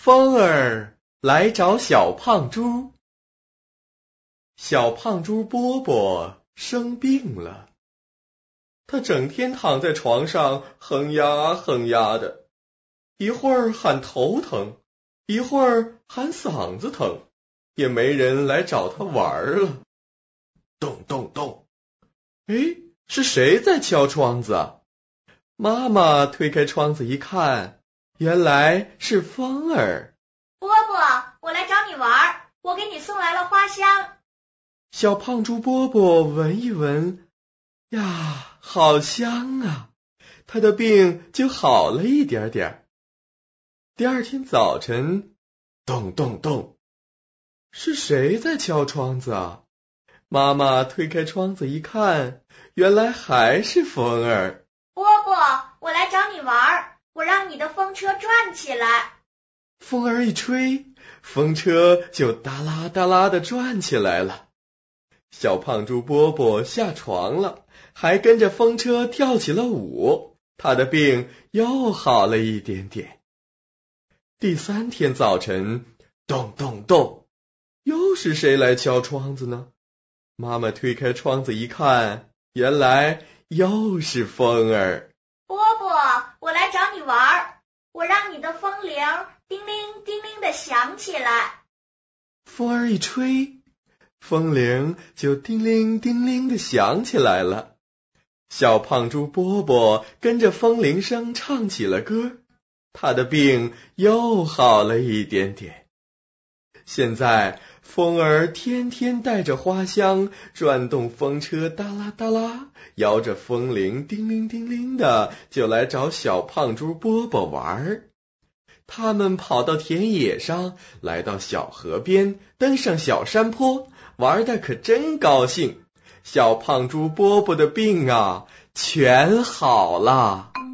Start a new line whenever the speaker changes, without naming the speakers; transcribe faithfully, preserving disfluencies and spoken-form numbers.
风儿来找小胖猪。小胖猪波波生病了，他整天躺在床上哼呀哼呀的，一会儿喊头疼，一会儿喊嗓子疼，也没人来找他玩了。咚咚咚，诶，是谁在敲窗子啊？妈妈推开窗子一看，原来是风儿。
波波，我来找你玩，我给你送来了花香。
小胖猪波波闻一闻，呀，好香啊，他的病就好了一点点。第二天早晨，咚咚咚，是谁在敲窗子啊？妈妈推开窗子一看，原来还是风儿。
波波，我来找你玩，我让你的风车转起来。
风儿一吹，风车就哒啦哒啦地转起来了。小胖猪波波下床了，还跟着风车跳起了舞，他的病又好了一点点。第三天早晨，咚咚咚，又是谁来敲窗子呢？妈妈推开窗子一看，原来又是风儿。
波波，我来找你玩，我让你的风铃叮铃叮铃地响起来。
风儿一吹，风铃就叮铃叮铃地响起来了。小胖猪波波跟着风铃声唱起了歌，他的病又好了一点点。现在风儿天天带着花香，转动风车哒啦哒啦，摇着风铃叮铃叮铃的，就来找小胖猪波波玩。他们跑到田野上，来到小河边，登上小山坡，玩得可真高兴。小胖猪波波的病啊，全好了。